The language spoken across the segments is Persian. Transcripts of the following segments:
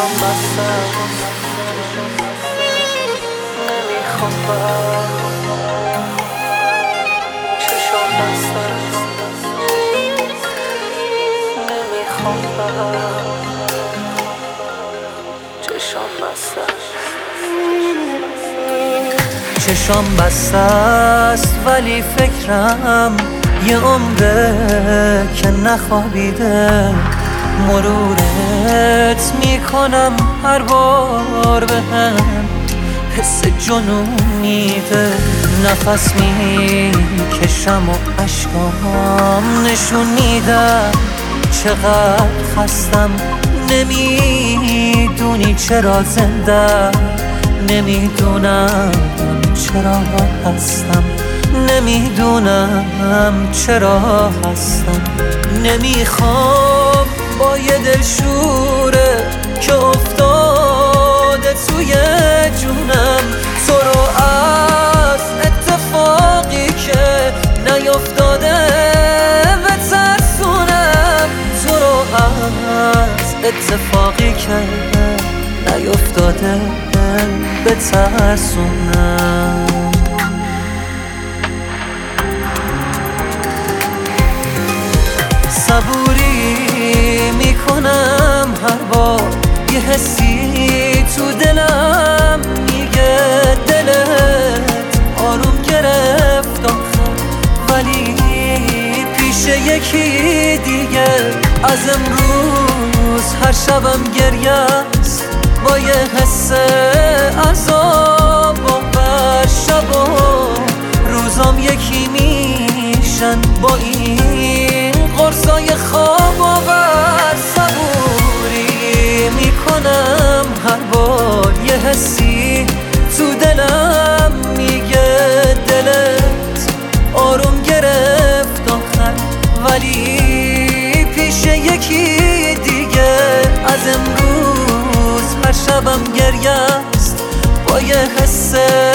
چشام بسته است، نمیخوام چشام بسته است، نمیخوام چشام بسته است. چشام بسته است ولی فکرم یه عمره که نخوابیده. مرورت میکنم هر بار بهم حس جنون میده. نفس میکشم و اشکام نشون میدم چقدر خستم. نمیدونی چرا زنده، نمیدونم چرا هستم، نمیدونم چرا هستم. نمیخوام با یه دلشوره که افتاده توی جونم تو رو از اتفاقی که نیفتاده بترسونم. تو رو از اتفاقی که نیفتاده بترسونم. صبوری میکنم هر بار یه حسی تو دلم میگه دلت آروم گرفت آخر، ولی پیش یکی دیگه. از امروز هر شبم گریه است با یه حس عذاب آور. شب و روزام یکی میشن با این قرصای خواب آور. صبوری میکنم هر بار یه حسی تو دلم میگه دلت آروم گرفت آخر، ولی پیش یکی دیگه. از امروز هر شبم گریه است با یه حس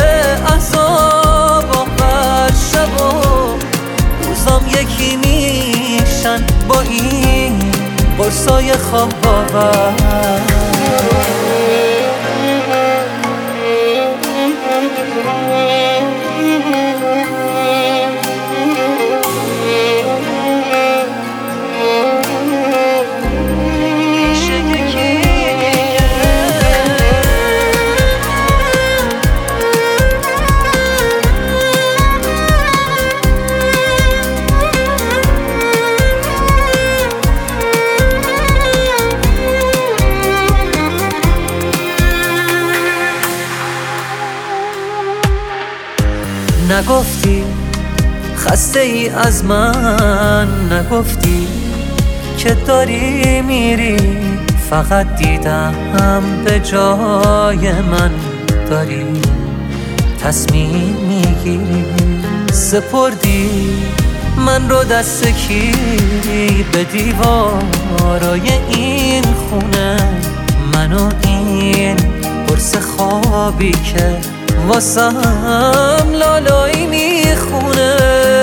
عذاب آور. شب و روزام یکی میشن با این قرصای خواب آور. نگفتی خسته ای از من، نگفتی که داری میری. فقط دیدم به جای من داری تصمیم میگیری. سپردی من رو دست کی به دیوارای این خونه، منو این قرص خوابی که واسم لالایی میخونه.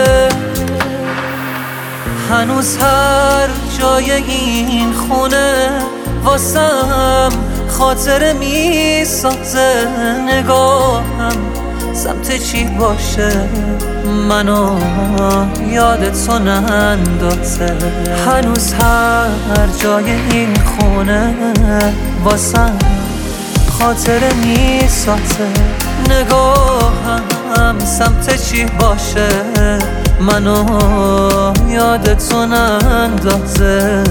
هنوز هر جای این خونه واسم خاطره میسازه. نگاهم سمت چی باشه منو یاد تو نندازه. هنوز هر جای این خونه واسم خاطره میسازه. نگاهم سمت چی باشه منو یاد تو نندازه،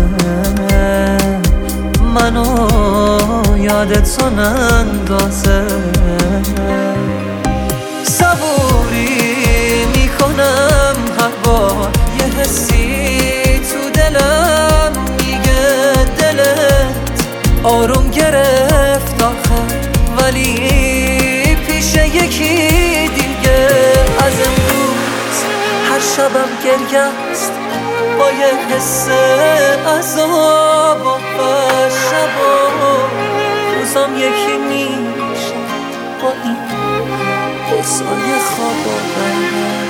منو یاد تو نندازه. صبوری میکنم هر بار یه حسی تو دلم میگه دلت آروم گرفت آخر، ولی پیش یکی دیگه. از امروز هر شبم گریه است با یه حس عذاب آور. شب و روزام یکی میشه با این قرصای خواب آور.